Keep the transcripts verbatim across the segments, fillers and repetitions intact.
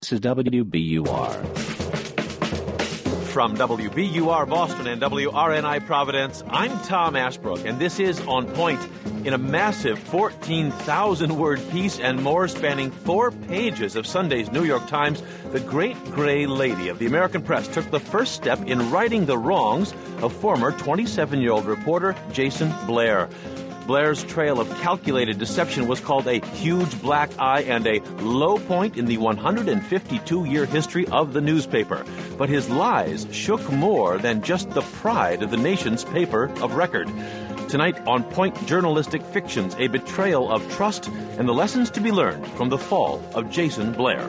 This is W B U R. From W B U R Boston and W R N I Providence, I'm Tom Ashbrook, and this is On Point, in a massive fourteen thousand word piece and more spanning four pages of Sunday's New York Times. The great gray lady of the American press took the first step in righting the wrongs of former twenty-seven-year-old reporter Jason Blair. Blair's trail of calculated deception was called a huge black eye and a low point in the one hundred fifty-two year history of the newspaper. But his lies shook more than just the pride of the nation's paper of record. Tonight, On Point Journalistic Fictions, a betrayal of trust and the lessons to be learned from the fall of Jason Blair.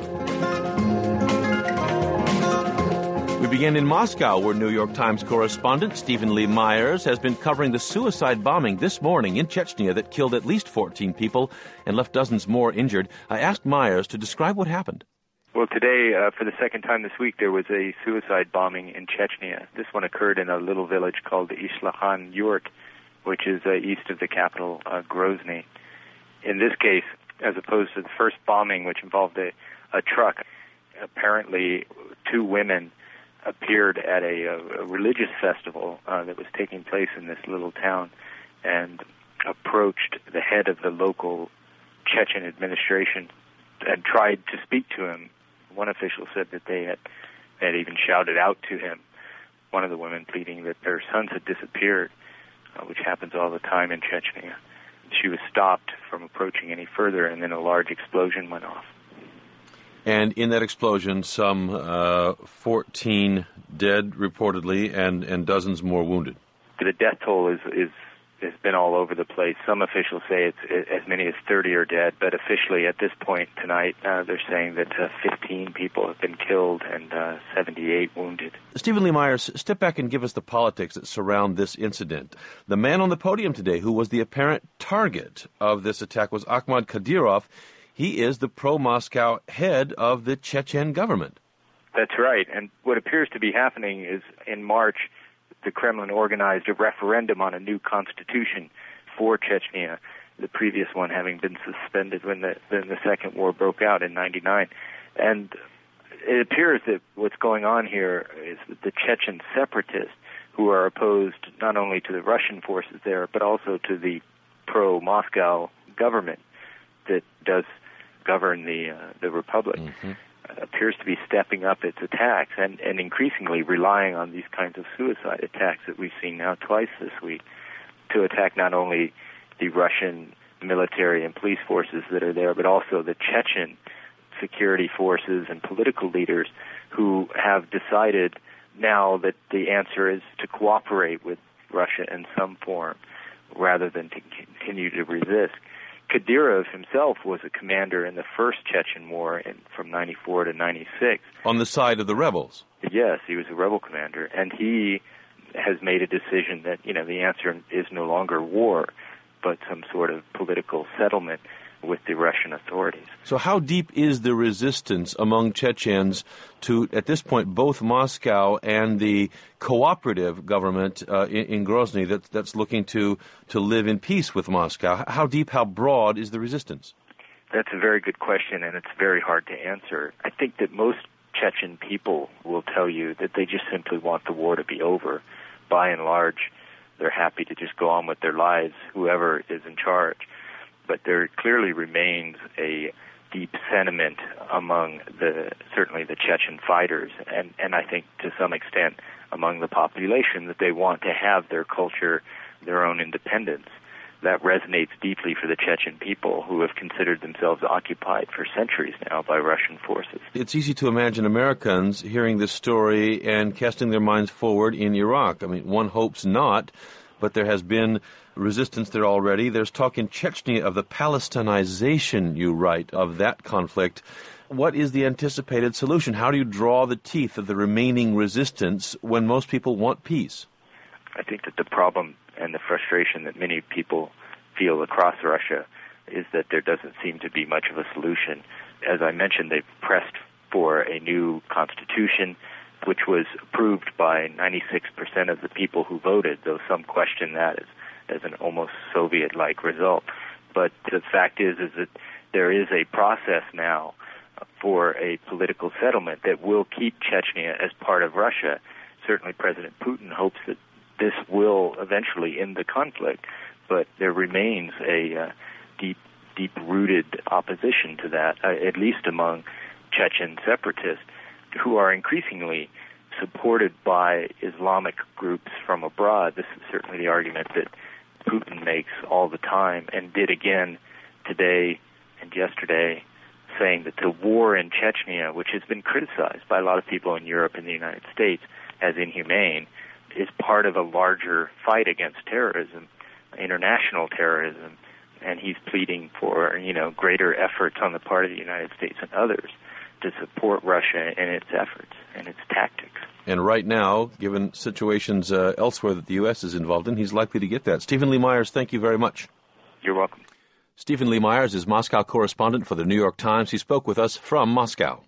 We begin in Moscow, where New York Times correspondent Stephen Lee Myers has been covering the suicide bombing this morning in Chechnya that killed at least fourteen people and left dozens more injured. I asked Myers to describe what happened. Well, today, uh, for the second time this week, there was a suicide bombing in Chechnya. This one occurred in a little village called Ishtlahan Yurt, which is uh, east of the capital, uh, Grozny. In this case, as opposed to the first bombing, which involved a, a truck, apparently two women appeared at a, a religious festival uh, that was taking place in this little town and approached the head of the local Chechen administration and tried to speak to him. One official said that they had, had even shouted out to him, one of the women pleading that their sons had disappeared, uh, which happens all the time in Chechnya. She was stopped from approaching any further, and then a large explosion went off. And in that explosion, some uh, fourteen dead, reportedly, and, and dozens more wounded. The death toll is, is has been all over the place. Some officials say it's it, as many as thirty are dead, but officially at this point tonight, uh, they're saying that uh, fifteen people have been killed and uh, seventy-eight wounded. Stephen Lee Myers, step back and give us the politics that surround this incident. The man on the podium today who was the apparent target of this attack was Akhmad Kadyrov. He is the pro-Moscow head of the Chechen government. That's right. And what appears to be happening is in March, the Kremlin organized a referendum on a new constitution for Chechnya, the previous one having been suspended when the, when the Second War broke out in ninety-nine. And it appears that what's going on here is that the Chechen separatists, who are opposed not only to the Russian forces there, but also to the pro-Moscow government that does govern the uh, the republic, mm-hmm. uh, appears to be stepping up its attacks and, and increasingly relying on these kinds of suicide attacks that we've seen now twice this week to attack not only the Russian military and police forces that are there, but also the Chechen security forces and political leaders who have decided now that the answer is to cooperate with Russia in some form rather than to continue to resist. Kadyrov himself was a commander in the first Chechen War in, from ninety-four to ninety-six. On the side of the rebels? Yes, he was a rebel commander, and he has made a decision that, you know, the answer is no longer war, but some sort of political settlement with the Russian authorities. So how deep is the resistance among Chechens to, at this point, both Moscow and the cooperative government uh, in, in Grozny that, that's looking to, to live in peace with Moscow? How deep, how broad is the resistance? That's a very good question, and it's very hard to answer. I think that most Chechen people will tell you that they just simply want the war to be over. By and large, they're happy to just go on with their lives, whoever is in charge. But there clearly remains a deep sentiment among the, certainly the Chechen fighters, and, and I think to some extent among the population, that they want to have their culture, their own independence. That resonates deeply for the Chechen people, who have considered themselves occupied for centuries now by Russian forces. It's easy to imagine Americans hearing this story and casting their minds forward in Iraq. I mean, one hopes not, but there has been resistance there already. There's talk in Chechnya of the Palestinization, you write, of that conflict. What is the anticipated solution? How do you draw the teeth of the remaining resistance when most people want peace? I think that the problem and the frustration that many people feel across Russia is that there doesn't seem to be much of a solution. As I mentioned, they've pressed for a new constitution, which was approved by ninety-six percent of the people who voted, though some question that as, as an almost Soviet-like result. But the fact is, is that there is a process now for a political settlement that will keep Chechnya as part of Russia. Certainly President Putin hopes that this will eventually end the conflict, but there remains a uh, deep, deep-rooted opposition to that, uh, at least among Chechen separatists, who are increasingly supported by Islamic groups from abroad. This is certainly the argument that Putin makes all the time and did again today and yesterday, saying that the war in Chechnya, which has been criticized by a lot of people in Europe and the United States as inhumane, is part of a larger fight against terrorism, international terrorism, and he's pleading for, you know, greater efforts on the part of the United States and others to support Russia in its efforts and its tactics. And right now, given situations uh, elsewhere that the U S is involved in, he's likely to get that. Stephen Lee Myers, thank you very much. You're welcome. Stephen Lee Myers is Moscow correspondent for the New York Times. He spoke with us from Moscow.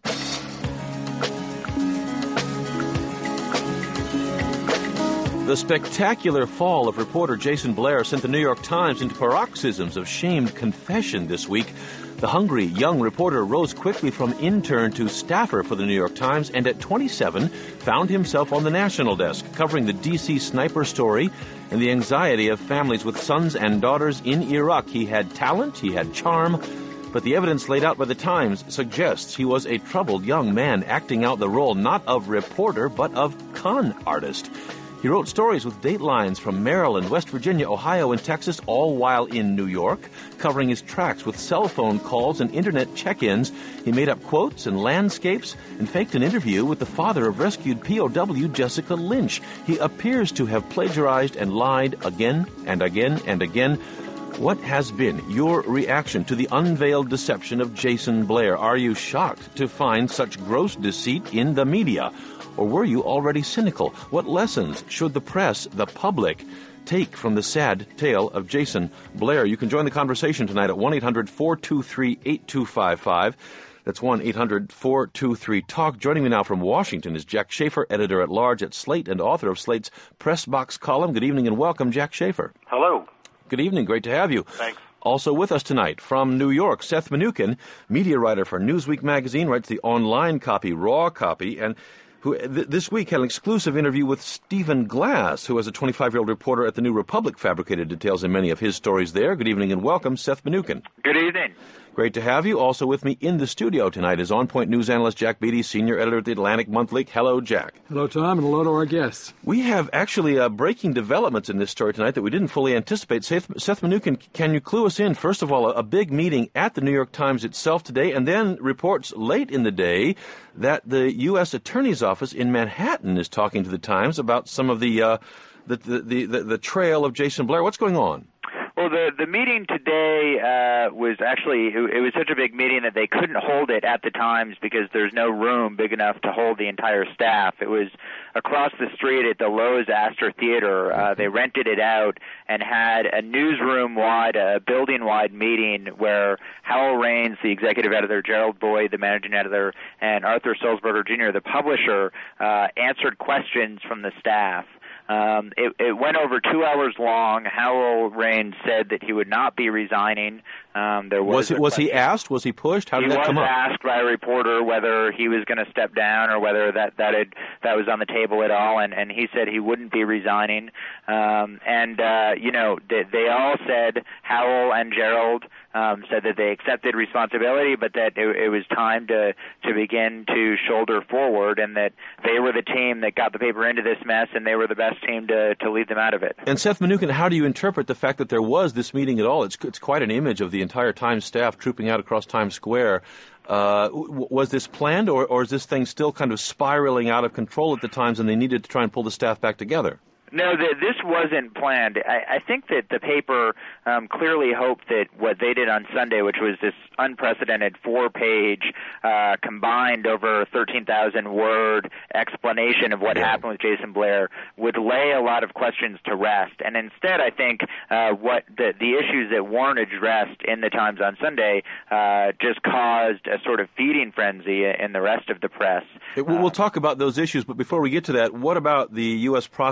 The spectacular fall of reporter Jason Blair sent the New York Times into paroxysms of shamed confession this week. The hungry young reporter rose quickly from intern to staffer for the New York Times, and at twenty-seven found himself on the national desk, covering the D C sniper story and the anxiety of families with sons and daughters in Iraq. He had talent, he had charm, but the evidence laid out by the Times suggests he was a troubled young man acting out the role not of reporter, but of con artist. He wrote stories with datelines from Maryland, West Virginia, Ohio, and Texas, all while in New York, covering his tracks with cell phone calls and internet check-ins. He made up quotes and landscapes and faked an interview with the father of rescued P O W Jessica Lynch. He appears to have plagiarized and lied again and again and again. What has been your reaction to the unveiled deception of Jason Blair? Are you shocked to find such gross deceit in the media? Or were you already cynical? What lessons should the press, the public, take from the sad tale of Jason Blair? You can join the conversation tonight at one eight hundred four two three eight two five five. That's one eight hundred four two three talk. Joining me now from Washington is Jack Shafer, editor-at-large at Slate and author of Slate's Press Box column. Good evening and welcome, Jack Shafer. Hello. Good evening. Great to have you. Thanks. Also with us tonight from New York, Seth Mnookin, media writer for Newsweek magazine, writes the online copy, Raw Copy, and who th- this week had an exclusive interview with Stephen Glass, who as a twenty-five-year-old reporter at the New Republic fabricated details in many of his stories there. Good evening and welcome, Seth Mnookin. Good evening. Great to have you. Also with me in the studio tonight is On Point news analyst Jack Beatty, senior editor at the Atlantic Monthly. Hello, Jack. Hello, Tom, and hello to our guests. We have actually uh, breaking developments in this story tonight that we didn't fully anticipate. Seth, Seth Mnookin, can you clue us in? First of all, a, a big meeting at the New York Times itself today, and then reports late in the day that the U S Attorney's Office in Manhattan is talking to the Times about some of the uh, the, the, the, the the trail of Jason Blair. What's going on? Well, the the meeting today uh, was actually, it, it was such a big meeting that they couldn't hold it at the Times because there's no room big enough to hold the entire staff. It was across the street at the Lowe's Astor Theater. Uh, they rented it out and had a newsroom-wide, a building-wide meeting where Howell Raines, the executive editor, Gerald Boyd, the managing editor, and Arthur Sulzberger Junior, the publisher, uh, answered questions from the staff. Um, it, it went over two hours long. Howell Raines said that he would not be resigning. Um, there was was, it, was he asked? Was he pushed? How did he that come up? He was asked by a reporter whether he was going to step down or whether that that had, that was on the table at all, and, and he said he wouldn't be resigning. Um, and uh, you know, they, they all said, Howell and Gerald um, said that they accepted responsibility, but that it, it was time to to begin to shoulder forward, and that they were the team that got the paper into this mess, and they were the best team to to lead them out of it. And Seth Mnookin, how do you interpret the fact that there was this meeting at all? It's it's quite an image of the entire Times staff trooping out across Times Square. Uh, w- was this planned, or, or is this thing still kind of spiraling out of control at the Times and they needed to try and pull the staff back together? No, the, this wasn't planned. I, I think that the paper um, clearly hoped that what they did on Sunday, which was this unprecedented four-page, uh, combined over thirteen thousand word explanation of what yeah. happened with Jason Blair, would lay a lot of questions to rest. And instead, I think uh, what the, the issues that weren't addressed in the Times on Sunday uh, just caused a sort of feeding frenzy in the rest of the press. It, we'll uh, talk about those issues, but before we get to that, what about the U S prosecutor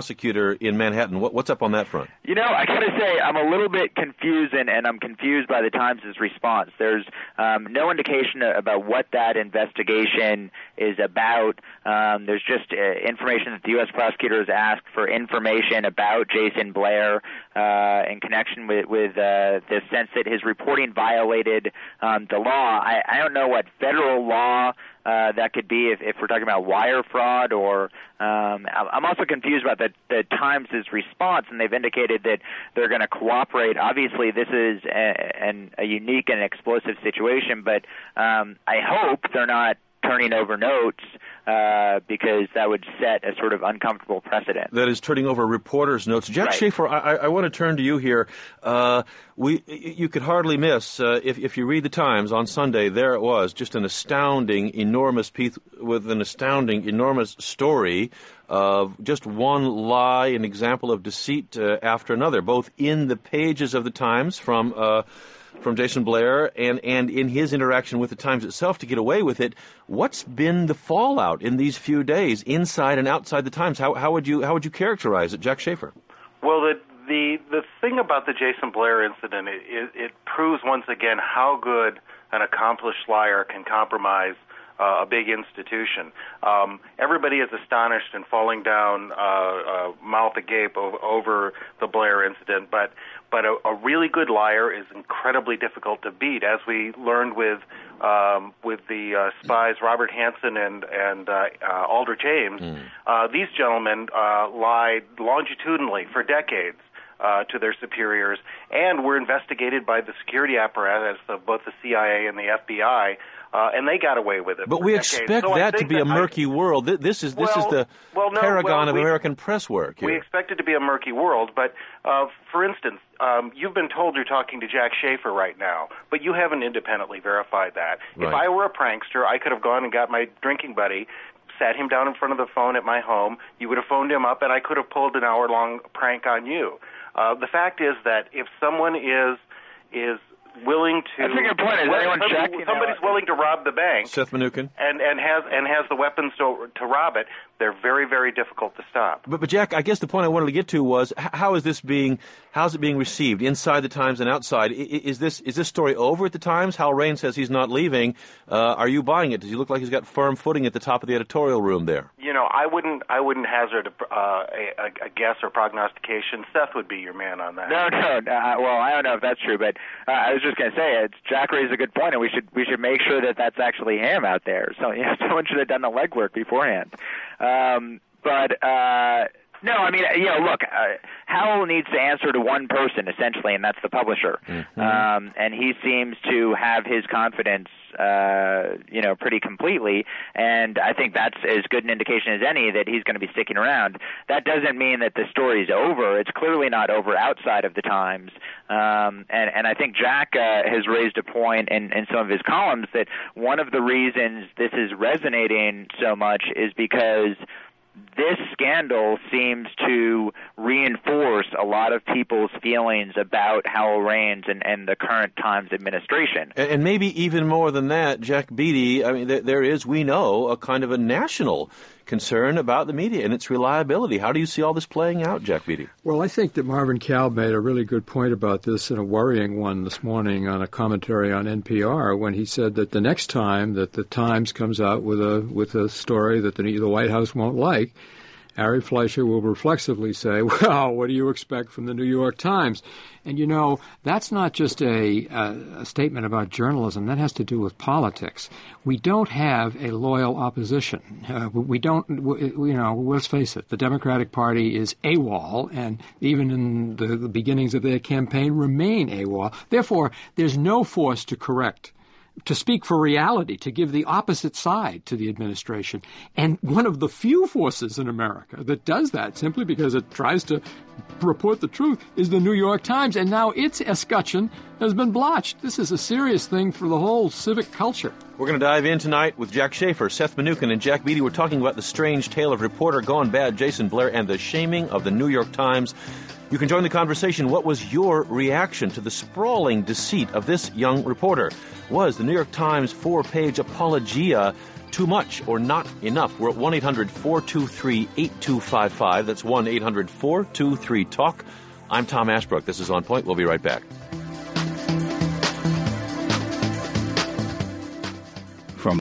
Blair in Manhattan. What, what's up on that front? You know, I got to say, I'm a little bit confused, and, and I'm confused by the Times' response. There's um, no indication about what that investigation is about. Um, there's just uh, information that the U S prosecutors asked for information about Jason Blair uh, in connection with, with uh, the sense that his reporting violated um, the law. I, I don't know what federal law Uh, that could be if, if we're talking about wire fraud, or um, I'm also confused about the, the Times' response, and they've indicated that they're going to cooperate. Obviously, this is a, an, a unique and explosive situation, but um, I hope they're not turning over notes uh, because that would set a sort of uncomfortable precedent. That is turning over reporters' notes. Jack right. Schaefer, I, I want to turn to you here. Uh, we, you could hardly miss, uh, if, if you read the Times on Sunday, there it was, just an astounding, enormous piece with an astounding, enormous story of just one lie, an example of deceit uh, after another, both in the pages of the Times from uh, from Jason Blair and, and in his interaction with the Times itself to get away with it. What's been the fallout in these few days, inside and outside the Times? How, how would you how would you characterize it, Jack Schaefer? Well, the the the thing about the Jason Blair incident, it, it, it proves once again how good an accomplished liar can compromise uh, a big institution. Um, everybody is astonished and falling down, uh, uh, mouth agape o- over the Blair incident, but but a, a really good liar is incredibly difficult to beat, as we learned with um, with the uh, spies Robert Hansen and and uh, uh, Aldrich Ames. Mm. Uh, these gentlemen uh, lied longitudinally for decades uh, to their superiors, and were investigated by the security apparatus of both the C I A and the F B I. Uh, and they got away with it. But we decades. expect so that to be that a murky I, world. This is this well, is the well, no, paragon well, of we, American press work here. We expect it to be a murky world, but uh, for instance, um, you've been told you're talking to Jack Schaefer right now, but you haven't independently verified that. Right. If I were a prankster, I could have gone and got my drinking buddy, sat him down in front of the phone at my home, you would have phoned him up, and I could have pulled an hour-long prank on you. Uh, the fact is that if someone is is willing to... That's a good point. Is well, anyone somebody, checking? Somebody's willing to rob the bank. Seth Mnookin. And, and has and has the weapons to, to rob it. They're very, very difficult to stop. But, but Jack, I guess the point I wanted to get to was how is this being how is it being received inside the Times and outside? Is this is this story over at the Times? Hal Rain says he's not leaving. Uh, are you buying it? Does he look like he's got firm footing at the top of the editorial room there? You know, I wouldn't I wouldn't hazard a, uh, a, a guess or prognostication. Seth would be your man on that. No, no. Uh, well, I don't know if that's true, but uh, I was just going to say it's Jack raised a good point, and we should we should make sure that that's actually him out there. So you know, someone should have done the legwork beforehand. Um, but uh, no, I mean, you know, look, uh, Howell needs to answer to one person essentially, and that's the publisher. Mm-hmm. Um, and he seems to have his confidence, uh, you know, pretty completely. And I think that's as good an indication as any that he's going to be sticking around. That doesn't mean that the story's over. It's clearly not over outside of the Times. Um, and, and I think Jack uh, has raised a point in, in some of his columns that one of the reasons this is resonating so much is because this scandal seems to reinforce a lot of people's feelings about Howell Raines and, and the current Times administration. And, and maybe even more than that, Jack Beatty, I mean, there, there is, we know, a kind of a national concern about the media and its reliability. How do you see all this playing out, Jack Beatty? Well, I think that Marvin Kalb made a really good point about this, and a worrying one this morning on a commentary on N P R, when he said that the next time that the Times comes out with a with a story that the, the White House won't like, Ari Fleischer will reflexively say, well, what do you expect from the New York Times? And, you know, that's not just a, a, a statement about journalism. That has to do with politics. We don't have a loyal opposition. Uh, we don't, we, you know, let's face it, the Democratic Party is AWOL, and even in the, the beginnings of their campaign remain AWOL. Therefore, there's no force to correct, to speak for reality, to give the opposite side to the administration. And one of the few forces in America that does that, simply because it tries to report the truth, is the New York Times. And now its escutcheon has been blotched. This is a serious thing for the whole civic culture. We're going to dive in tonight with Jack Schaefer, Seth Mnookin, and Jack Beatty. We're talking about the strange tale of reporter gone bad, Jason Blair, and the shaming of the New York Times. You can join the conversation. What was your reaction to the sprawling deceit of this young reporter? Was the New York Times four-page apologia too much or not enough? We're at one eight hundred four two three eight two five five. That's one eight hundred four two three talk. I'm Tom Ashbrook. This is On Point. We'll be right back. From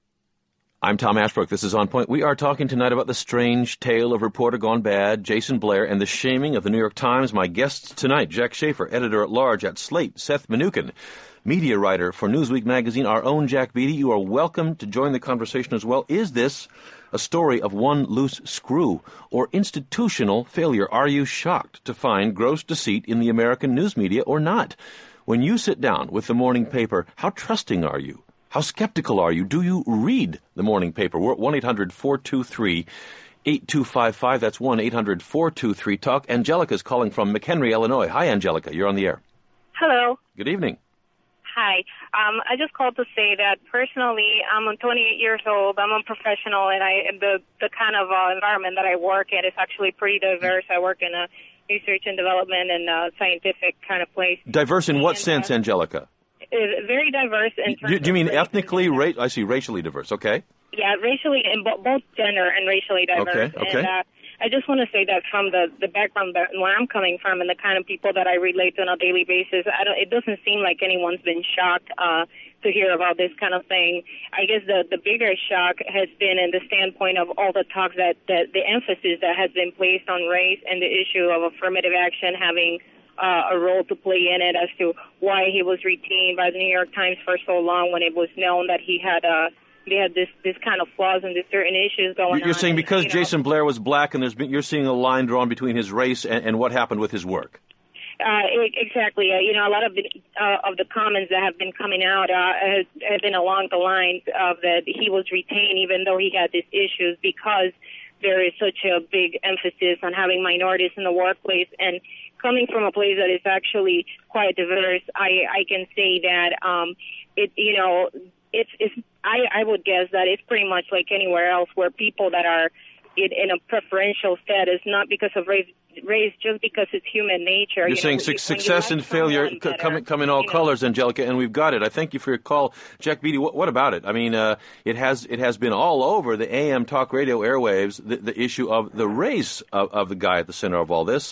I'm Tom Ashbrook. This is On Point. We are talking tonight about the strange tale of reporter gone bad, Jason Blair, and the shaming of the New York Times. My guests tonight, Jack Schaefer, editor-at-large at Slate, Seth Mnookin, media writer for Newsweek magazine, our own Jack Beatty. You are welcome to join the conversation as well. Is this a story of one loose screw or institutional failure? Are you shocked to find gross deceit in the American news media or not? When you sit down with the morning paper, how trusting are you? How skeptical are you? Do you read the morning paper? We're at one eight hundred four two three eight two five five. That's one eight hundred four two three talk. Angelica's calling from McHenry, Illinois. Hi, Angelica. You're on the air. Hello. Good evening. Hi. Um, I just called to say that personally, I'm twenty-eight years old. I'm a professional, and I the the kind of uh, environment that I work in is actually pretty diverse. I work in a research and development and uh, scientific kind of place. Diverse in what and, sense, uh, Angelica? Very diverse in terms Do, do you mean of ethnically? Ra- I see, racially diverse. Okay. Yeah, racially, in bo- both gender and racially diverse. Okay. Okay. And, uh, I just want to say that from the, the background that where I'm coming from and the kind of people that I relate to on a daily basis, I don't, it doesn't seem like anyone's been shocked uh, to hear about this kind of thing. I guess the, the bigger shock has been in the standpoint of all the talks that, that the emphasis that has been placed on race and the issue of affirmative action having uh, a role to play in it as to why he was retained by the New York Times for so long when it was known that he had a They had this, this kind of flaws and this certain issues going on. You're saying because and, you know, Jason Blair was black, and there's been, you're seeing a line drawn between his race and, and what happened with his work. Uh, exactly. Uh, you know, a lot of the, uh, of the comments that have been coming out uh, has, have been along the lines of that he was retained even though he had these issues because there is such a big emphasis on having minorities in the workplace. And coming from a place that is actually quite diverse, I, I can say that um, it, you know, it's, it's I, I would guess that it's pretty much like anywhere else where people that are in, in a preferential status, not because of race, race, just because it's human nature. You're you saying know, su- you, success and failure c- come, come in all you know, colors, Angelica, and we've got it. I thank you for your call. Jack Beatty, what, what about it? I mean, uh, it has it has been all over the A M talk radio airwaves, the, the issue of the race of, of the guy at the center of all this.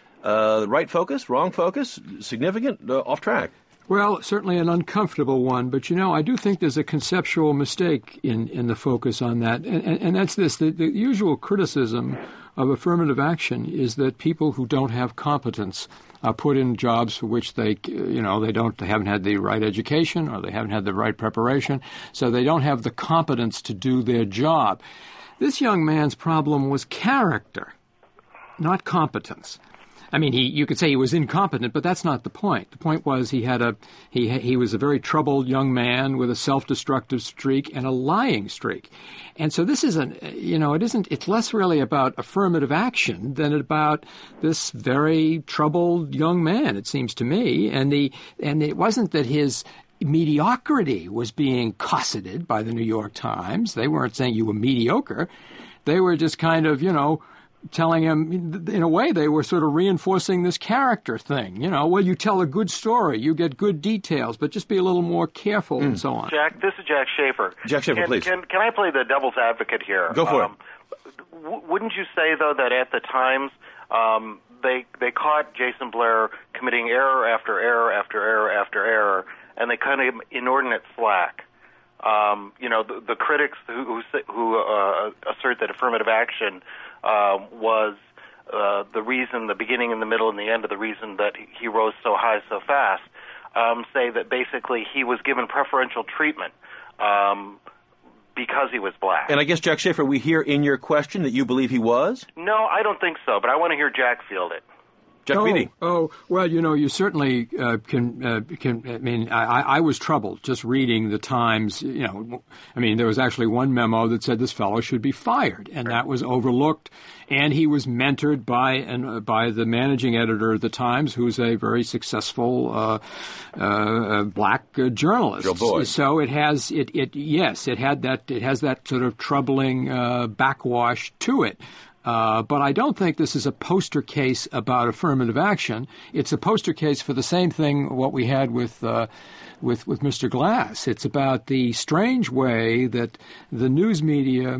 Uh, right focus, wrong focus, significant, uh, off track. Well, certainly an uncomfortable one, but, you know, I do think there's a conceptual mistake in, in the focus on that, and, and, and that's this. The, the usual criticism of affirmative action is that people who don't have competence are put in jobs for which they, you know, they don't, they haven't had the right education or they haven't had the right preparation, so they don't have the competence to do their job. This young man's problem was character, not competence. I mean, he, you could say he was incompetent, but that's not the point. The point was he had a he he was a very troubled young man with a self-destructive streak and a lying streak. And so this isn't, you know, it isn't, it's less really about affirmative action than about this very troubled young man, it seems to me. And the and it wasn't that his mediocrity was being cosseted by the New York Times. They weren't saying you were mediocre. They were just kind of, you know, telling him, in a way, they were sort of reinforcing this character thing. You know, well, you tell a good story, you get good details, but just be a little more careful mm. and so on. Jack, this is Jack Schaefer. Jack Schaefer, can, please. Can, can I play the devil's advocate here? Go for um, it. W- wouldn't you say, though, that at the Times, um, they they caught Jason Blair committing error after error after error after error, and they kind of inordinate slack? Um, you know, the, the critics who who, who uh, assert that affirmative action uh, was uh, the reason, the beginning and the middle and the end of the reason that he rose so high so fast, um, say that basically he was given preferential treatment um, because he was black. And I guess, Jack Schaefer, we hear in your question that you believe he was? No, I don't think so, but I want to hear Jack field it. Jack oh, Beatty. Oh, well, you know, you certainly uh, can, uh, can, I mean, I, I was troubled just reading the Times, you know, I mean, there was actually one memo that said this fellow should be fired, and that was overlooked, and he was mentored by and uh, by the managing editor of the Times, who's a very successful uh, uh, black uh, journalist. Joe Boyd. So it has, it, it, yes, it had that, it has that sort of troubling uh, backwash to it. Uh, but I don't think this is a poster case about affirmative action. It's a poster case for the same thing what we had with uh, with with Mister Glass. It's about the strange way that the news media,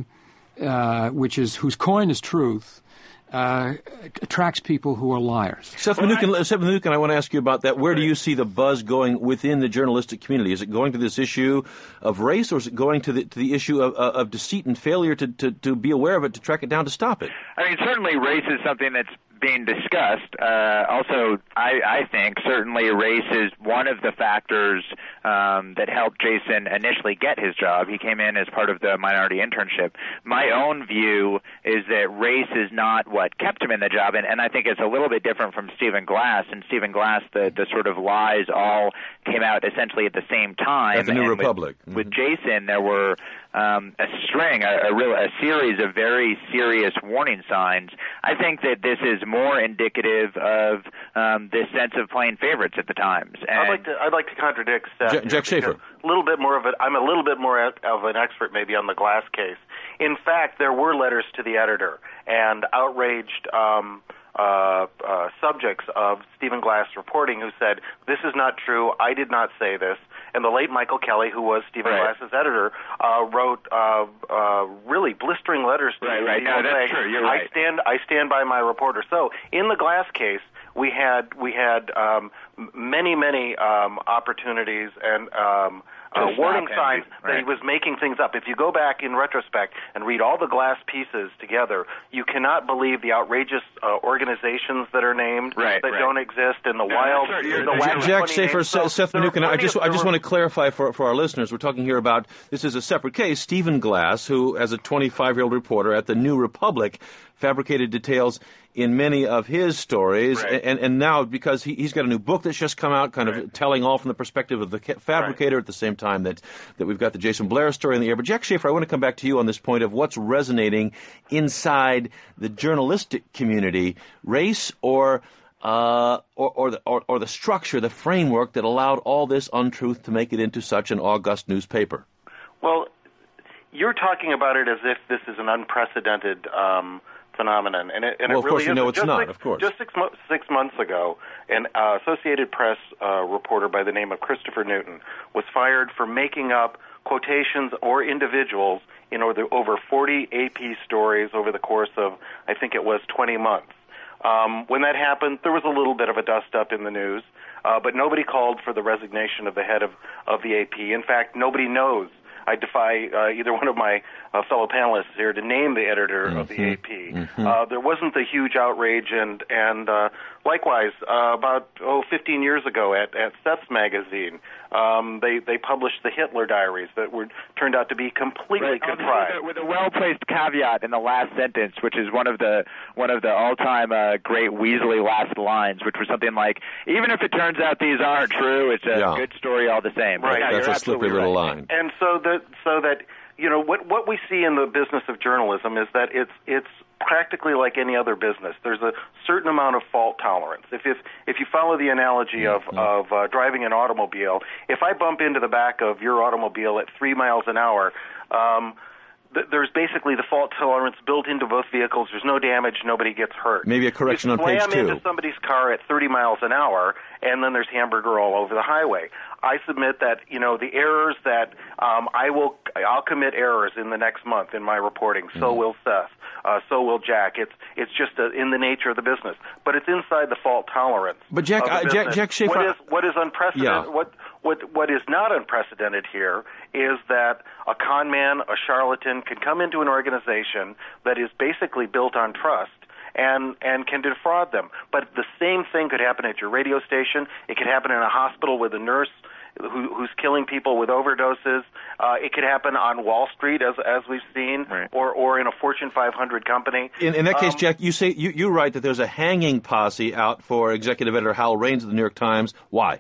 uh, which is whose coin is truth, Uh, attracts people who are liars. Seth Mnookin, Seth Mnookin, I want to ask you about that. Where do you see the buzz going within the journalistic community? Is it going to this issue of race, or is it going to the to the issue of, of, of deceit and failure to, to, to be aware of it, to track it down, to stop it? I mean, certainly race is something that's being discussed. Uh, also, I, I think certainly race is one of the factors um, that helped Jason initially get his job. He came in as part of the minority internship. My own view is that race is not what kept him in the job, and, and I think it's a little bit different from Stephen Glass. And Stephen Glass, the, the sort of lies all came out essentially at the same time. At the New and Republic. With, mm-hmm. with Jason, there were um, a string, a, a real, a series of very serious warning signs. I think that this is more indicative of um, this sense of playing favorites at the Times. And I'd like to I'd like to contradict Seth. Jack, Jack Schaefer. A little bit more of it. I'm a little bit more of an expert maybe on the Glass case. In fact, there were letters to the editor and outraged um, uh, uh, subjects of Stephen Glass reporting who said, "This is not true. I did not say this." And the late Michael Kelly, who was Stephen right. Glass's editor, uh, wrote uh, uh, really blistering letters to right, him. Right, no, that's saying, true. You're I right. stand, I stand by my reporter. So in the Glass case, we had we had um, many, many um, opportunities and um, uh, warning signs right. that he was making things up. If you go back in retrospect and read all the Glass pieces together, you cannot believe the outrageous uh, organizations that are named right, that right. don't exist in the no, wild. Sure, in the Jack, Jack Schaefer, so Seth Mnookin, I just I just were, want to clarify for for our listeners. We're talking here about this is a separate case. Stephen Glass, who as a twenty-five-year-old reporter at the New Republic, fabricated details in many of his stories, right. and and now because he, he's got a new book that's just come out, kind of right. telling all from the perspective of the fabricator, right. at the same time that that we've got the Jason Blair story in the air. But Jack Schaefer, I want to come back to you on this point of what's resonating inside the journalistic community, race or uh, or or the, or, or the structure, the framework that allowed all this untruth to make it into such an august newspaper. Well, you're talking about it as if this is an unprecedented um, phenomenon, and it, and well, it really of course, you isn't. know it's just not. Six, of course, just six, mo- six months ago, an uh, Associated Press uh, reporter by the name of Christopher Newton was fired for making up quotations or individuals in over, over forty A P stories over the course of, I think it was twenty months. Um, when that happened, there was a little bit of a dust-up in the news, uh, but nobody called for the resignation of the head of, of the A P. In fact, nobody knows. I defy uh, either one of my uh, fellow panelists here to name the editor mm-hmm. of the A P. Mm-hmm. Uh, there wasn't the huge outrage, and and uh, likewise, uh, about oh, fifteen years ago at, at Seth's magazine, um, they they published the Hitler Diaries that were turned out to be completely right. contrived, with, a, with a well-placed caveat in the last sentence, which is one of the one of the all-time uh, great Weasley last lines, which was something like, "Even if it turns out these aren't true, it's a yeah. good story all the same." Right, yeah, that's a slippery little right. line. And so that so that you know what what we see in the business of journalism is that it's it's practically like any other business. There's a certain amount of fault tolerance. If if if you follow the analogy mm-hmm. of of uh, driving an automobile, if I bump into the back of your automobile at three miles an hour, um, th- there's basically the fault tolerance built into both vehicles. There's no damage. Nobody gets hurt. Maybe a correction on page two. You slam into somebody's car at thirty miles an hour, and then there's hamburger all over the highway. I submit that, you know, the errors that um, I will, I'll commit errors in the next month in my reporting. So mm-hmm. will Seth. Uh, so will Jack. It's it's just a, in the nature of the business, but it's inside the fault tolerance. But Jack, of the uh, Jack, Jack Schaefer, what is what is unprecedented? Yeah. What what what is not unprecedented here is that a con man, a charlatan, can come into an organization that is basically built on trust. And, and can defraud them. But the same thing could happen at your radio station. It could happen in a hospital with a nurse who, who's killing people with overdoses. Uh, it could happen on Wall Street, as as we've seen, right. or or in a Fortune five hundred company. In, in that case, um, Jack, you say you, you write that there's a hanging posse out for executive editor Hal Raines of the New York Times. Why?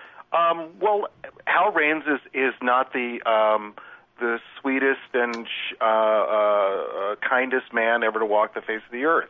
Um, well, Hal Raines is is not the um, the sweetest and uh, uh, uh, kindest man ever to walk the face of the earth.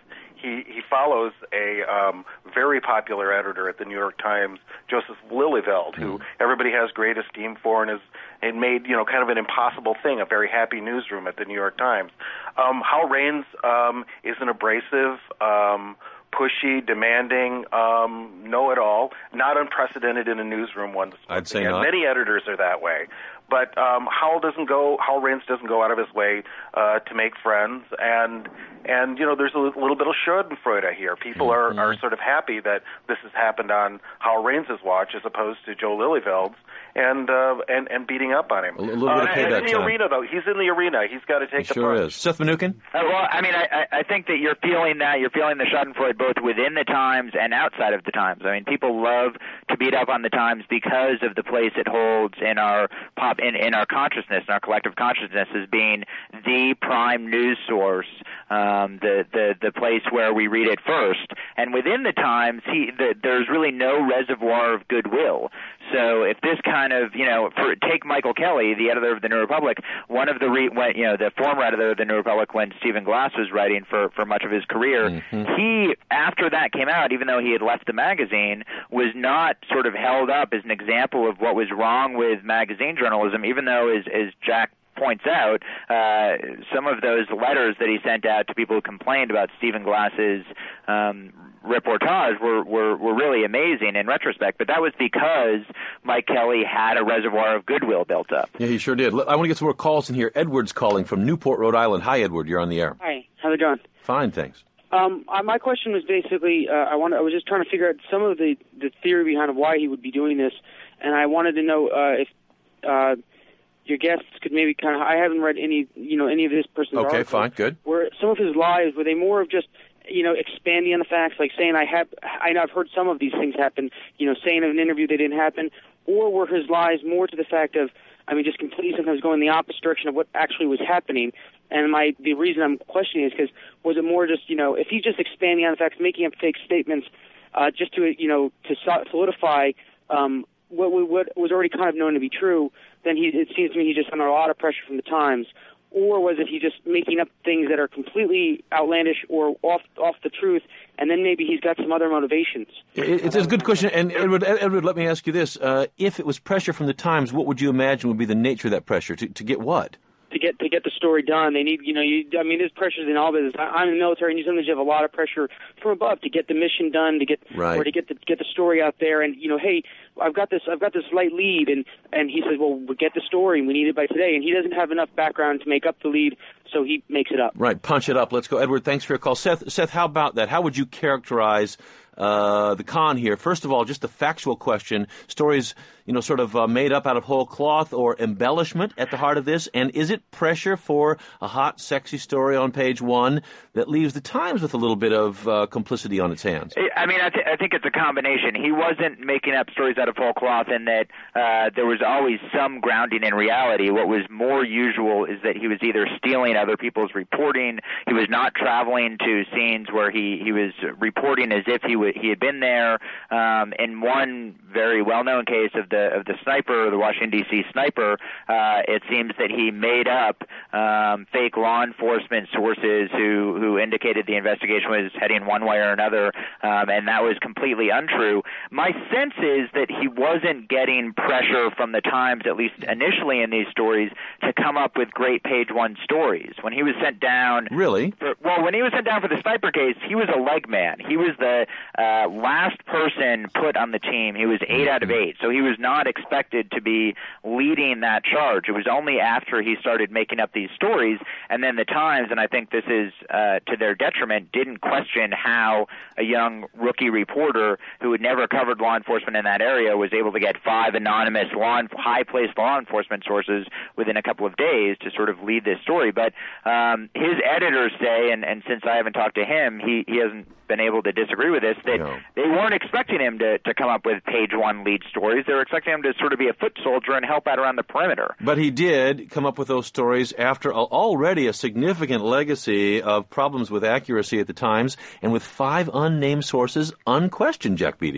he, he follows a um, very popular editor at the New York Times, Joseph Lilliveld, mm. who everybody has great esteem for and has and made, you know, kind of an impossible thing, a very happy newsroom at the New York Times. Um, Hal Raines um, is an abrasive, um, pushy, demanding, um, know-it-all, not unprecedented in a newsroom. One, I'd say again, not. Many editors are that way. But um, Howell doesn't go. Howell Raines doesn't go out of his way uh, to make friends, and and you know there's a little bit of Schadenfreude here. People are, mm-hmm. are sort of happy that this has happened on Howell Raines's watch as opposed to Joe Lilliveld's, and uh, and and beating up on him. A little uh, bit of payback in the time. arena though, he's in the arena. He's got to take he the sure punch. is. Seth Mnookin? Uh, well, I mean, I, I think that you're feeling that. You're feeling the Schadenfreude both within the Times and outside of the Times. I mean, people love to beat up on the Times because of the place it holds in our pop in, in our consciousness, in our collective consciousness, as being the prime news source, um, the, the the place where we read it first. And within the Times, he the, there's really no reservoir of goodwill. So if this kind of, you know, for, take Michael Kelly, the editor of the New Republic, one of the, re, when, you know, the former editor of the New Republic when Stephen Glass was writing for, for much of his career, mm-hmm. he, after that came out, even though he had left the magazine, was not sort of held up as an example of what was wrong with magazine journalism, even though, as, as Jack points out, uh, some of those letters that he sent out to people who complained about Stephen Glass's um, reportage were, were, were really amazing in retrospect, but that was because Mike Kelly had a reservoir of goodwill built up. Yeah, he sure did. I want to get some more calls in here. Edward's calling from Newport, Rhode Island. Hi, Edward. You're on the air. Hi. How's it going? Fine, thanks. Um, uh, my question was basically, uh, I want I was just trying to figure out some of the, the theory behind why he would be doing this, and I wanted to know uh, if uh, your guests could maybe kind of, I haven't read any, you know, any of this person's Okay, articles. fine, good. Were some of his lies, were they more of just, you know, expanding on the facts, like saying I have, I know I've heard some of these things happen, you know, saying in an interview they didn't happen, or were his lies more to the fact of, I mean, just completely sometimes going the opposite direction of what actually was happening? And my the reason I'm questioning is because was it more just, you know, if he's just expanding on the facts, making up fake statements, uh, just to, you know, to solidify um, what what was already kind of known to be true, then he it seems to me he's just under a lot of pressure from the Times. Or was it he just making up things that are completely outlandish or off off the truth, and then maybe he's got some other motivations? It, it's a good question. And Edward, Edward, let me ask you this. Uh, if it was pressure from the Times, what would you imagine would be the nature of that pressure? To, to get what? To get to get the story done, they need, you know, you, I mean, there's pressures in all business. I, I'm in the military, and you sometimes you have a lot of pressure from above to get the mission done, to get right. or to get the get the story out there. And you know, hey, I've got this, I've got this light lead, and and he says, well, we get the story, and we need it by today. And he doesn't have enough background to make up the lead, so he makes it up. Right, punch it up. Let's go, Edward. Thanks for your call, Seth. Seth, how about that? How would you characterize uh, the con here? First of all, just the factual question: stories, you know, sort of uh, made up out of whole cloth or embellishment at the heart of this? And is it pressure for a hot, sexy story on page one that leaves the Times with a little bit of uh, complicity on its hands? I mean, I, th- I think it's a combination. He wasn't making up stories out of whole cloth in that uh, there was always some grounding in reality. What was more usual is that he was either stealing other people's reporting, he was not traveling to scenes where he, he was reporting as if he, w- he had been there. Um, in one very well-known case of the of the sniper, the Washington, D C sniper, uh, it seems that he made up um, fake law enforcement sources who, who indicated the investigation was heading one way or another, um, and that was completely untrue. My sense is that he wasn't getting pressure from the Times, at least initially in these stories, to come up with great page one stories. When he was sent down... Really? For, well, when he was sent down for the sniper case, he was a leg man. He was the uh, last person put on the team. He was eight out of eight, so he was not expected to be leading that charge. It was only after he started making up these stories, and then the Times, and I think this is uh, to their detriment, didn't question how a young rookie reporter who had never covered law enforcement in that area was able to get five anonymous law, high-placed law enforcement sources within a couple of days to sort of lead this story. But um, his editors say, and, and since I haven't talked to him, he, he hasn't been able to disagree with this, that no. they weren't expecting him to, to come up with page one lead stories. They were expecting him to sort of be a foot soldier and help out around the perimeter. But he did come up with those stories after a, already a significant legacy of problems with accuracy at the Times, and with five unnamed sources unquestioned, Jack Beatty.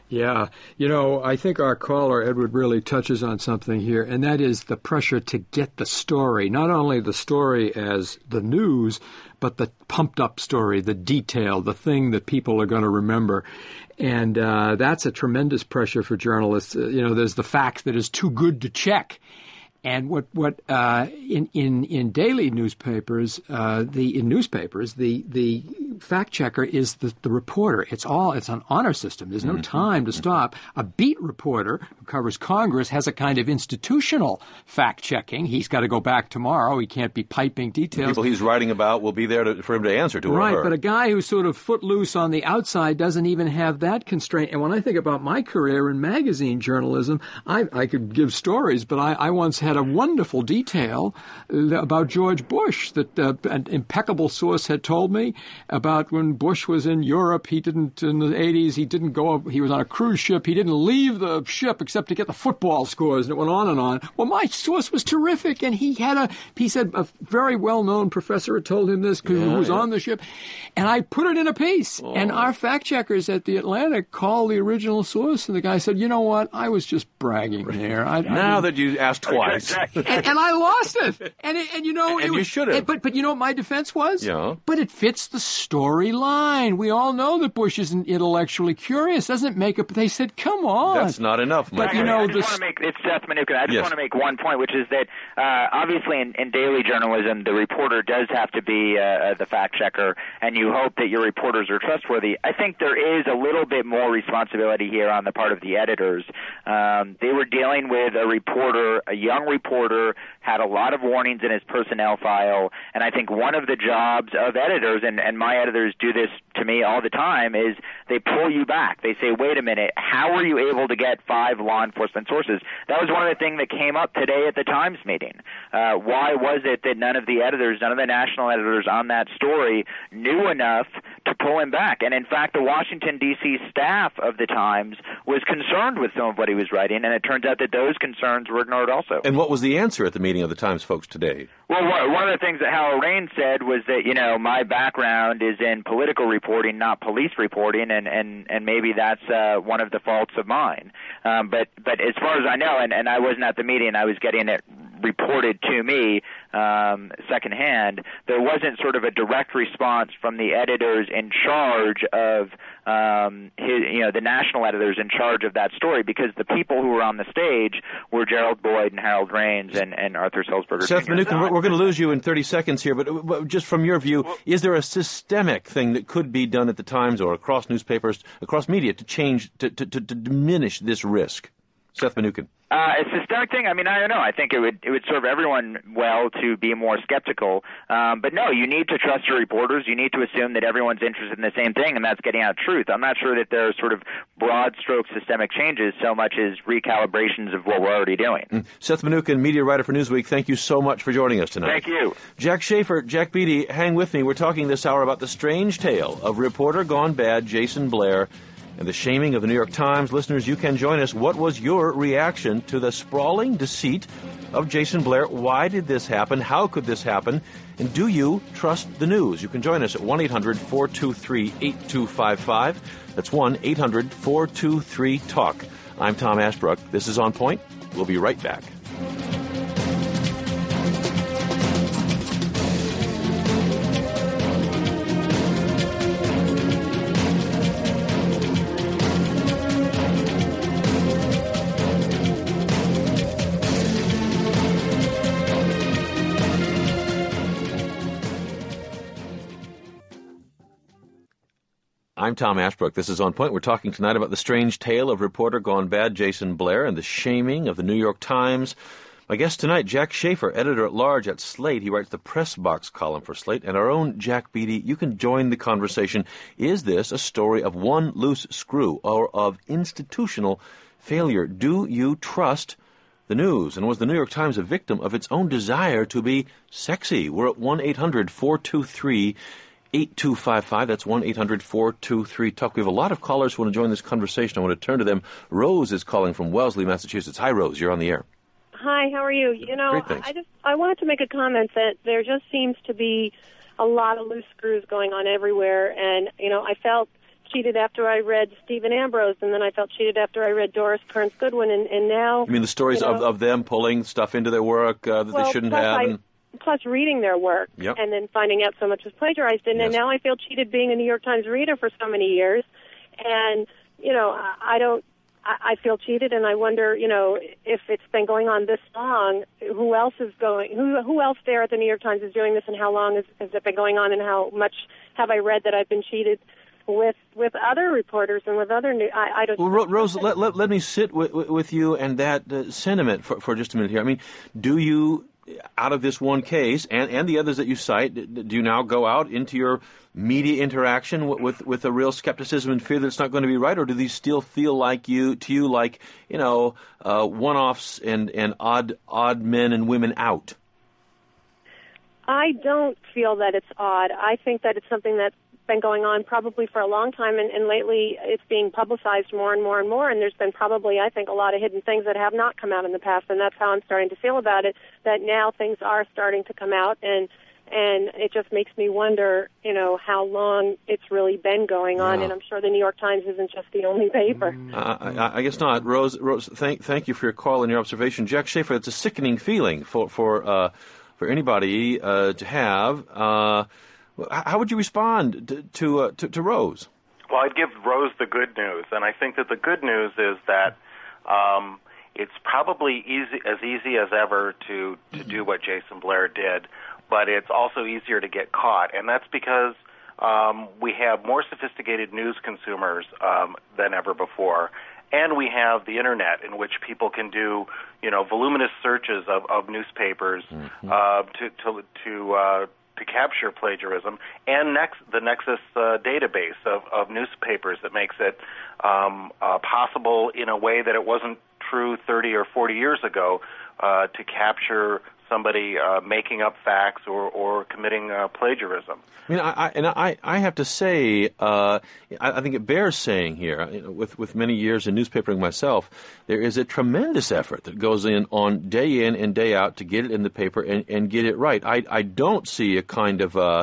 Yeah. You know, I think our caller, Edward, really touches on something here, and that is the pressure to get the story, not only the story as the news, but the pumped-up story, the detail, the thing that people are going to remember. And uh, that's a tremendous pressure for journalists. Uh, you know, there's the fact that it's too good to check. And what what uh, in in in daily newspapers, uh, the in newspapers, the the fact checker is the, the reporter. It's all it's an honor system. There's no mm-hmm. time to stop. A beat reporter who covers Congress has a kind of institutional fact checking. He's got to go back tomorrow. He can't be piping details. The people he's writing about will be there to, for him to answer to. Right, or her. But a guy who's sort of footloose on the outside doesn't even have that constraint. And when I think about my career in magazine journalism, I, I could give stories, but I, I once had had a wonderful detail about George Bush that uh, an impeccable source had told me about when Bush was in Europe. He didn't, in the eighties, he didn't go up, he was on a cruise ship. He didn't leave the ship except to get the football scores, and it went on and on. Well, my source was terrific, and he had a, he said a very well-known professor had told him this, yeah, who was yeah. on the ship, and I put it in a piece. Oh. And our fact checkers at the Atlantic called the original source, and the guy said, you know what, I was just bragging there. I, now I that you asked twice. and, and I lost it. And, it, and you know, and it was, you should have. But, but you know what my defense was? Yeah. But it fits the storyline. We all know that Bush isn't intellectually curious. Doesn't make it, but they said, come on. That's not enough, Mike. But you know, I just the, want to make, it's Seth Manookin. I just yes. want to make one point, which is that uh, obviously in, in daily journalism, the reporter does have to be uh, the fact checker, and you hope that your reporters are trustworthy. I think there is a little bit more responsibility here on the part of the editors. Um, they were dealing with a reporter, a young reporter, had a lot of warnings in his personnel file, and I think one of the jobs of editors, and, and my editors do this to me all the time, is they pull you back. They say, wait a minute, how are you able to get five law enforcement sources? That was one of the things that came up today at the Times meeting. Uh, why was it that none of the editors, none of the national editors on that story knew enough to pull him back? And in fact, the Washington, D C staff of the Times was concerned with some of what he was writing, and it turns out that those concerns were ignored also. And what was the answer at the meeting of the Times folks today? Well, one of the things that Hal Rain said was that, you know, my background is in political reporting, not police reporting, and, and, and maybe that's uh, one of the faults of mine. Um, but, but as far as I know, and, and I wasn't at the meeting, I was getting it reported to me um, secondhand, there wasn't sort of a direct response from the editors in charge of um, his, you know, the national editors in charge of that story, because the people who were on the stage were Gerald Boyd and Harold Raines and, and Arthur Sulzberger. Seth Manookin, we're, we're going to lose you in thirty seconds here, but, but just from your view, is there a systemic thing that could be done at the Times or across newspapers, across media, to change, to, to, to, to diminish this risk? Seth Manookin. Uh, a systemic thing? I mean, I don't know. I think it would it would serve everyone well to be more skeptical. Um, but no, you need to trust your reporters. You need to assume that everyone's interested in the same thing, and that's getting out truth. I'm not sure that there are sort of broad stroke systemic changes so much as recalibrations of what we're already doing. Mm. Seth Manookin, media writer for Newsweek, thank you so much for joining us tonight. Thank you. Jack Schaefer, Jack Beatty, hang with me. We're talking this hour about the strange tale of reporter gone bad Jason Blair and the shaming of the New York Times. Listeners, you can join us. What was your reaction to the sprawling deceit of Jason Blair? Why did this happen? How could this happen? And do you trust the news? You can join us at one eight hundred four two three eight two five five. That's one eight hundred four two three talk. I'm Tom Ashbrook. This is On Point. We'll be right back. I'm Tom Ashbrook. This is On Point. We're talking tonight about the strange tale of reporter gone bad Jason Blair and the shaming of the New York Times. My guest tonight, Jack Schaefer, editor-at-large at Slate. He writes the Press Box column for Slate. And our own Jack Beatty, you can join the conversation. Is this a story of one loose screw or of institutional failure? Do you trust the news? And was the New York Times a victim of its own desire to be sexy? We're at one eight hundred four two three eight two five five. That's one eight hundred four two three talk. We have a lot of callers who want to join this conversation. I want to turn to them. Rose is calling from Wellesley, Massachusetts. Hi, Rose. You're on the air. Hi, how are you? You know, Great, thanks. I just I wanted to make a comment that there just seems to be a lot of loose screws going on everywhere, and you know, I felt cheated after I read Stephen Ambrose, and then I felt cheated after I read Doris Kearns Goodwin, and, and now... You mean the stories you know, of, of them pulling stuff into their work uh, that well, they shouldn't plus have? I, And... Plus reading their work, Yep. and then finding out so much was plagiarized, and, Yes. and now I feel cheated being a New York Times reader for so many years, and, you know, I, I don't... I feel cheated, and I wonder, you know, if it's been going on this long, who else is going? Who who else there at the New York Times is doing this, and how long has, has it been going on, and how much have I read that I've been cheated with with other reporters and with other new? I, I don't. Well, Rose, let, let let me sit with, with you and that uh, sentiment for for just a minute here. I mean, do you, out of this one case and, and the others that you cite, do you now go out into your media interaction with, with with a real skepticism and fear that it's not going to be right, or do these still feel like you to you like you know uh, one-offs and and odd odd men and women out? I don't feel that it's odd. I think that it's something that's been going on probably for a long time, and, and lately it's being publicized more and more and more, and there's been probably, I think, a lot of hidden things that have not come out in the past, and that's how I'm starting to feel about it, that now things are starting to come out, and and it just makes me wonder, you know, how long it's really been going on, yeah. and I'm sure the New York Times isn't just the only paper. Uh, I, I guess not. Rose, Rose, thank thank you for your call and your observation. Jack Schaefer, it's a sickening feeling for, for, uh, for anybody uh, to have. Uh, How would you respond to to, uh, to to Rose? Well, I'd give Rose the good news, and I think that the good news is that um, it's probably easy as easy as ever to to do what Jason Blair did, but it's also easier to get caught, and that's because um, we have more sophisticated news consumers um, than ever before. And we have the internet, in which people can do, you know, voluminous searches of, of newspapers mm-hmm. uh, to to to uh, to capture plagiarism, and next the Nexus uh, database of, of newspapers that makes it um, uh, possible in a way that it wasn't true thirty or forty years ago uh, to capture somebody uh, making up facts or, or committing uh, plagiarism. I mean, I, I, and I, I have to say, uh, I, I think it bears saying here, you know, with, with many years in newspapering myself, there is a tremendous effort that goes in on day in and day out to get it in the paper and, and get it right. I, I don't see a kind of uh,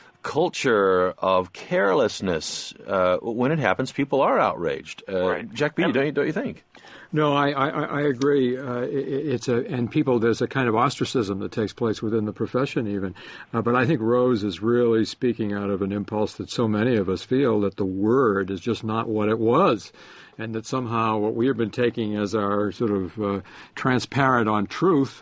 culture of carelessness. Uh, when it happens, people are outraged. Uh, right. Jack B., don't you, don't you think? No, I, I, I agree. Uh, it, it's a and people there's a kind of ostracism that takes place within the profession even. Uh, but I think Rose is really speaking out of an impulse that so many of us feel, that the word is just not what it was, and that somehow what we have been taking as our sort of uh, transparent on truth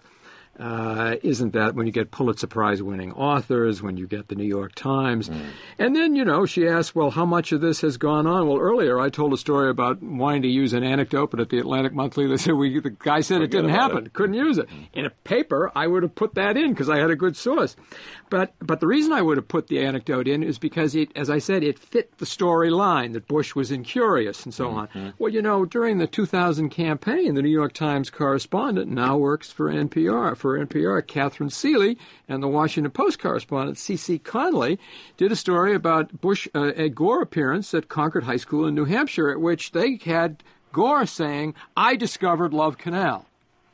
Uh, isn't that when you get Pulitzer Prize-winning authors, when you get the New York Times. Mm. And then, you know, she asked, well, how much of this has gone on? Well, earlier I told a story about wanting to use an anecdote, but at the Atlantic Monthly they said we, the guy said Forget it didn't happen, it. couldn't use it. In a paper, I would have put that in because I had a good source. But but the reason I would have put the anecdote in is because, it, as I said, it fit the storyline that Bush was incurious and so mm-hmm. on. Well, you know, during the two thousand campaign, the New York Times correspondent now works for N P R, for N P R, Catherine Seeley, and the Washington Post correspondent, C C Conley, did a story about Bush, uh, a Gore appearance at Concord High School in New Hampshire, at which they had Gore saying, I discovered Love Canal.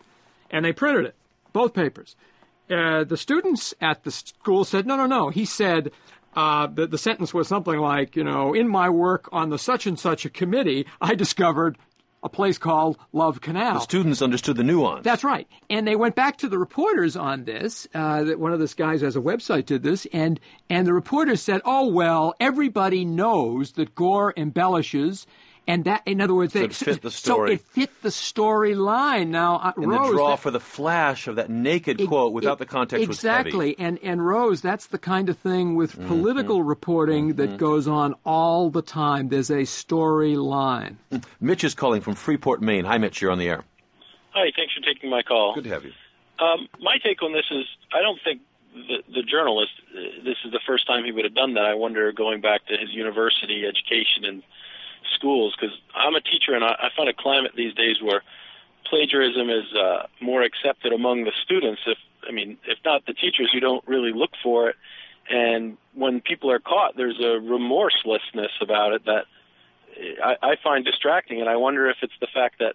And they printed it, both papers. Uh, the students at the school said, no, no, no. He said, uh, the, the sentence was something like, you know, in my work on the such and such a committee, I discovered a place called Love Canal. The students understood the nuance. That's right. And they went back to the reporters on this. Uh, that one of these guys has a website did this, and and the reporters said, "Oh well, everybody knows that Gore embellishes." And that, in other words, so they, it fit the story. So it fit the storyline. Now, uh, and Rose, the draw that, for the flash of that naked it, quote without it, the context exactly. was heavy. And and Rose, that's the kind of thing with mm-hmm. political reporting mm-hmm. that goes on all the time. There's a storyline. Mitch is calling from Freeport, Maine. Hi, Mitch. You're on the air. Hi. Thanks for taking my call. Good to have you. Um, my take on this is, I don't think the, the journalist, uh, this is the first time he would have done that. I wonder, going back to his university education and schools, because I'm a teacher and I, I find a climate these days where plagiarism is uh, more accepted among the students. If I mean, if not the teachers, who don't really look for it. And when people are caught, there's a remorselessness about it that I, I find distracting. And I wonder if it's the fact that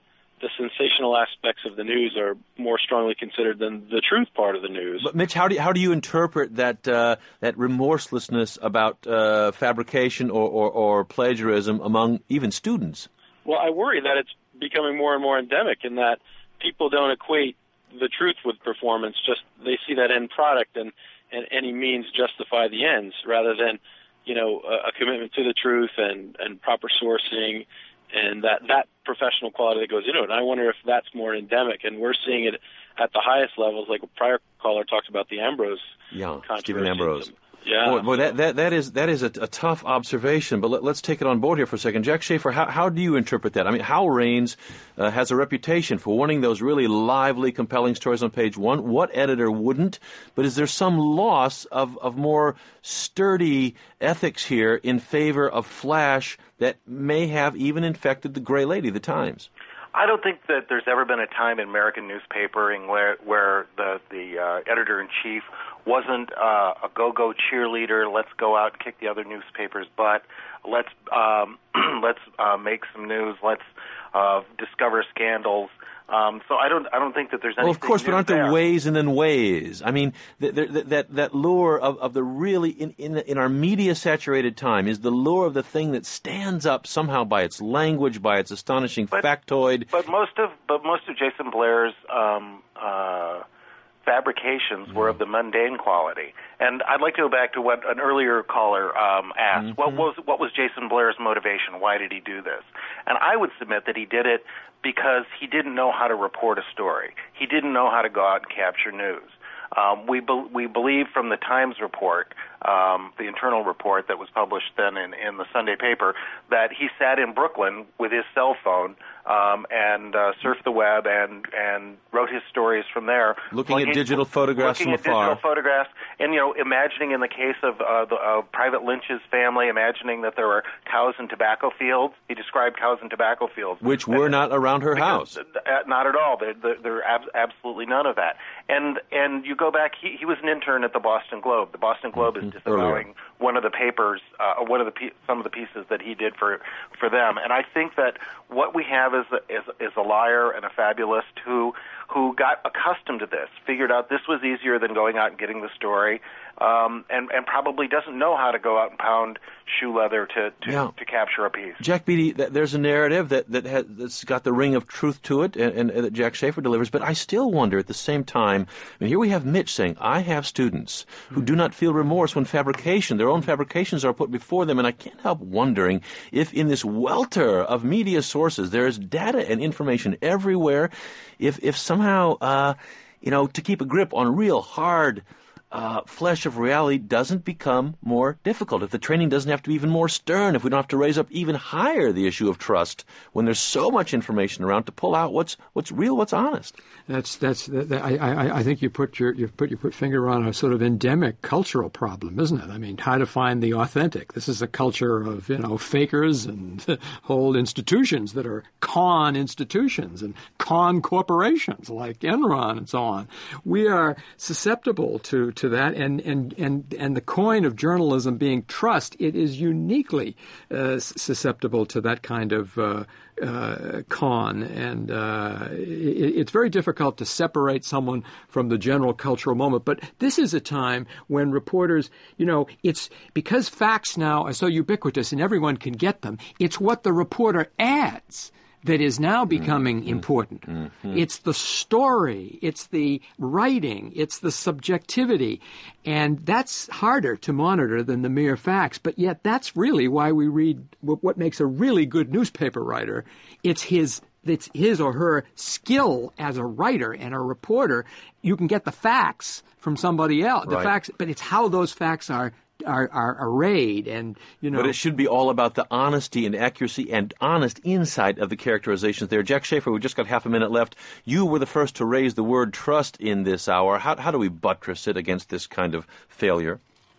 the sensational aspects of the news are more strongly considered than the truth part of the news. But Mitch, how do you, how do you interpret that uh, that remorselessness about uh, fabrication or, or, or plagiarism among even students? Well, I worry that it's becoming more and more endemic in that people don't equate the truth with performance. Just they see that end product and, and any means justify the ends rather than, you know, a, a commitment to the truth and, and proper sourcing and that, that professional quality that goes into it. And I wonder if that's more endemic, and we're seeing it at the highest levels, like a prior caller talked about the Ambrose yeah, controversy. Stephen Ambrose. Yeah. Boy, boy, that, that, that is, that is a, a tough observation, but let, let's take it on board here for a second. Jack Schaefer, how, how do you interpret that? I mean, Hal Raines uh, has a reputation for wanting those really lively, compelling stories on page one. What editor wouldn't? But is there some loss of, of more sturdy ethics here in favor of flash that may have even infected the Gray Lady, the Times? I don't think that there's ever been a time in American newspapering where where the the uh, editor-in-chief wasn't uh, a go-go cheerleader. Let's go out and kick the other newspapers' butt. Let's um, let's uh, make some news. Let's uh, discover scandals. Um, so I don't I don't think that there's anything. Well, of course, but aren't there, there ways and then ways? I mean, th- th- th- that that lure of, of the really in in, in our media saturated time is the lure of the thing that stands up somehow by its language, by its astonishing but, factoid. But most of but most of Jason Blair's um, uh, fabrications mm. were of the mundane quality. And I'd like to go back to what an earlier caller um, asked. Mm-hmm. What was what was Jason Blair's motivation? Why did he do this? And I would submit that he did it because he didn't know how to report a story. He didn't know how to go out and capture news. Um, we be, we believe from the Times report, um, the internal report that was published then in, in the Sunday paper, that he sat in Brooklyn with his cell phone um, and uh, surfed the web and, and wrote his stories from there. Looking looking, at digital photographs looking from at afar. digital photographs, and you know, imagining in the case of uh, the uh, Private Lynch's family, imagining that there were cows in tobacco fields. He described cows in tobacco fields, which were and, not around her because, house. Uh, not at all. There, there, there ab- absolutely none of that. And and you go back. He, he was an intern at the Boston Globe. The Boston Globe mm-hmm. is disavowing Earlier. one of the papers, uh, one of the pe- some of the pieces that he did for for them. And I think that what we have is a, is, is a liar and a fabulist who who got accustomed to this, figured out this was easier than going out and getting the story, um, and and probably doesn't know how to go out and pound shoe leather to to, yeah. to capture a piece. Jack Beatty, th- there's a narrative that that has, that's got the ring of truth to it, and, and, and that Jack Schaefer delivers. But I still wonder at the same time. I mean, here we have Mitch saying, "I have students who do not feel remorse when fabrication, their own fabrications, are put before them," and I can't help wondering if, in this welter of media sources, there is data and information everywhere. If if somehow, uh, you know, to keep a grip on real hard uh, flesh of reality doesn't become more difficult, if the training doesn't have to be even more stern, if we don't have to raise up even higher the issue of trust when there's so much information around to pull out what's what's real, what's honest. That's that's. That, that, I, I I think you put your you put you put finger on a sort of endemic cultural problem, isn't it? I mean, how to find the authentic. This is a culture of you know fakers and whole institutions that are con institutions and con corporations like Enron and so on. We are susceptible to, to that, and and and and the coin of journalism being trust, it is uniquely uh, susceptible to that kind of uh, uh, con, and uh, it, it's very difficult to separate someone from the general cultural moment. But this is a time when reporters, you know, it's because facts now are so ubiquitous and everyone can get them. It's what the reporter adds that is now becoming mm-hmm. important. Mm-hmm. It's the story, it's the writing, it's the subjectivity, and that's harder to monitor than the mere facts. But yet that's really why we read what makes a really good newspaper writer. It's his It's his or her skill as a writer and a reporter. You can get the facts from somebody else, the right. facts, but it's how those facts are Are, are arrayed, and you know. But it should be all about the honesty and accuracy and honest insight of the characterizations there. Jack Schaefer, we've just got half a minute left. You were the first to raise the word trust in this hour. How, how do we buttress it against this kind of failure?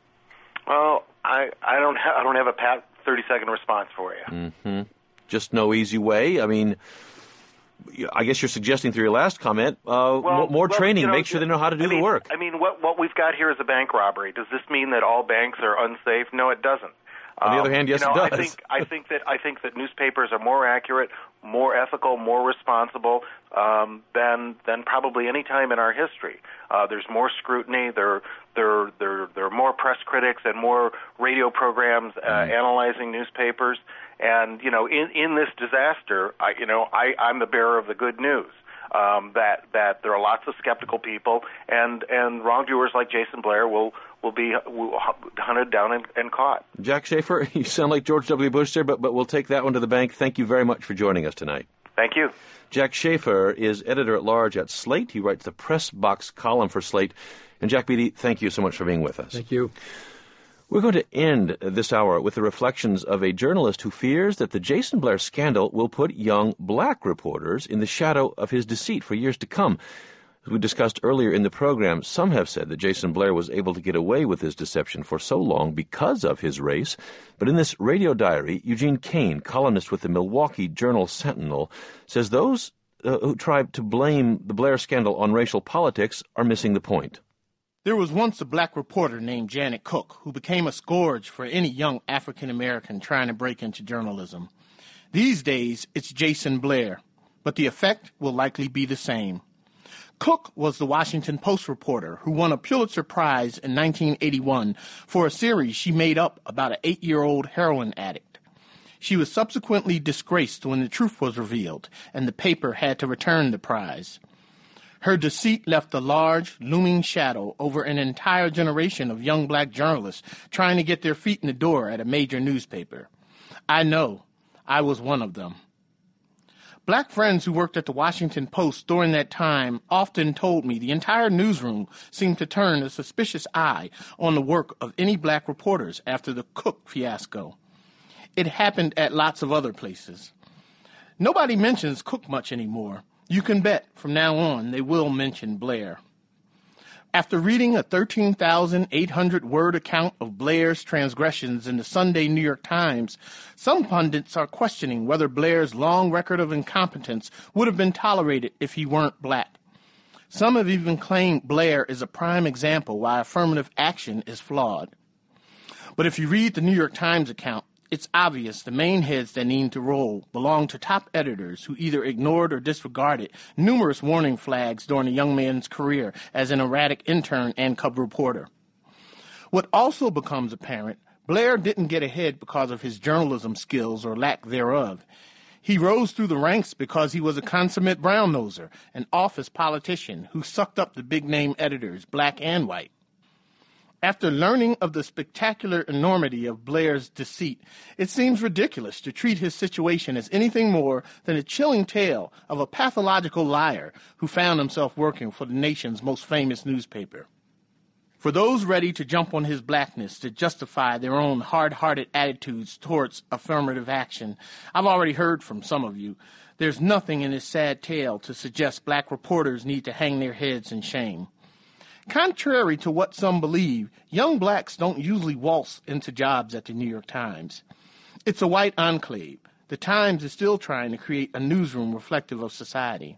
Well, I I don't ha- I don't have a pat thirty second response for you. Mm-hmm. Just no easy way. I mean, I guess you're suggesting through your last comment, uh, well, more, more well, training, you know, make sure they know how to do I mean, the work. I mean, what what we've got here is a bank robbery. Does this mean that all banks are unsafe? No, it doesn't. On the other hand, yes, you know, it does. I think I think that I think that newspapers are more accurate, more ethical, more responsible um, than than probably any time in our history. Uh, there's more scrutiny. There there there there are more press critics and more radio programs uh, mm. analyzing newspapers. And you know, in in this disaster, I you know I I'm the bearer of the good news. Um, that that there are lots of skeptical people, and, and wrongdoers like Jason Blair will will be will hunted down and, and caught. Jack Schaefer, you sound like George W. Bush there, but but we'll take that one to the bank. Thank you very much for joining us tonight. Thank you. Jack Schaefer is editor-at-large at Slate. He writes the Press Box column for Slate. And Jack Beatty, thank you so much for being with us. Thank you. We're going to end this hour with the reflections of a journalist who fears that the Jason Blair scandal will put young black reporters in the shadow of his deceit for years to come. As we discussed earlier in the program, some have said that Jason Blair was able to get away with his deception for so long because of his race. But in this radio diary, Eugene Kane, columnist with the Milwaukee Journal-Sentinel, says those uh, who try to blame the Blair scandal on racial politics are missing the point. There was once a black reporter named Janet Cook who became a scourge for any young African-American trying to break into journalism. These days, it's Jason Blair, but the effect will likely be the same. Cook was the Washington Post reporter who won a Pulitzer Prize in nineteen eighty-one for a series she made up about an eight-year-old heroin addict. She was subsequently disgraced when the truth was revealed, and the paper had to return the prize. Her deceit left a large, looming shadow over an entire generation of young black journalists trying to get their feet in the door at a major newspaper. I know. I was one of them. Black friends who worked at the Washington Post during that time often told me the entire newsroom seemed to turn a suspicious eye on the work of any black reporters after the Cook fiasco. It happened at lots of other places. Nobody mentions Cook much anymore. You can bet from now on they will mention Blair. After reading a thirteen thousand eight hundred word account of Blair's transgressions in the Sunday New York Times, some pundits are questioning whether Blair's long record of incompetence would have been tolerated if he weren't black. Some have even claimed Blair is a prime example why affirmative action is flawed. But if you read the New York Times account, it's obvious the main heads that need to roll belong to top editors who either ignored or disregarded numerous warning flags during the young man's career as an erratic intern and cub reporter. What also becomes apparent, Blair didn't get ahead because of his journalism skills or lack thereof. He rose through the ranks because he was a consummate brown-noser, an office politician who sucked up the big-name editors, black and white. After learning of the spectacular enormity of Blair's deceit, it seems ridiculous to treat his situation as anything more than a chilling tale of a pathological liar who found himself working for the nation's most famous newspaper. For those ready to jump on his blackness to justify their own hard-hearted attitudes towards affirmative action, I've already heard from some of you. There's nothing in his sad tale to suggest black reporters need to hang their heads in shame. Contrary to what some believe, young blacks don't usually waltz into jobs at the New York Times. It's a white enclave. The Times is still trying to create a newsroom reflective of society.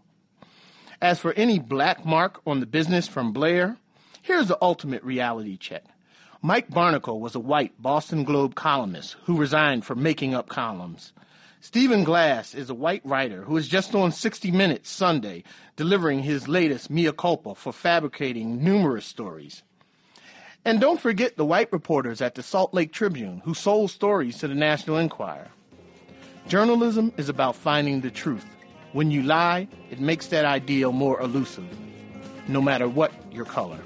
As for any black mark on the business from Blair, here's the ultimate reality check. Mike Barnicle was a white Boston Globe columnist who resigned for making up columns. Stephen Glass is a white writer who is just on sixty minutes Sunday, delivering his latest mea culpa for fabricating numerous stories. And don't forget the white reporters at the Salt Lake Tribune who sold stories to the National Enquirer. Journalism is about finding the truth. When you lie, it makes that ideal more elusive, no matter what your color.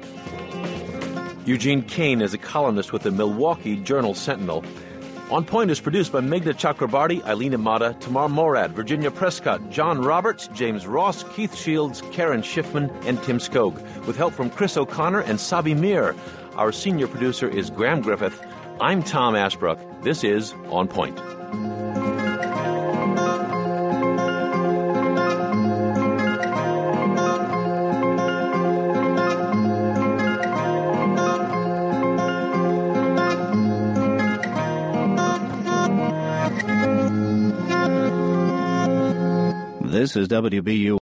Eugene Kane is a columnist with the Milwaukee Journal-Sentinel. On Point is produced by Meghna Chakrabarti, Eileen Imada, Tamar Morad, Virginia Prescott, John Roberts, James Ross, Keith Shields, Karen Schiffman, and Tim Skog, with help from Chris O'Connor and Sabi Mir. Our senior producer is Graham Griffith. I'm Tom Ashbrook. This is On Point. This is W B U.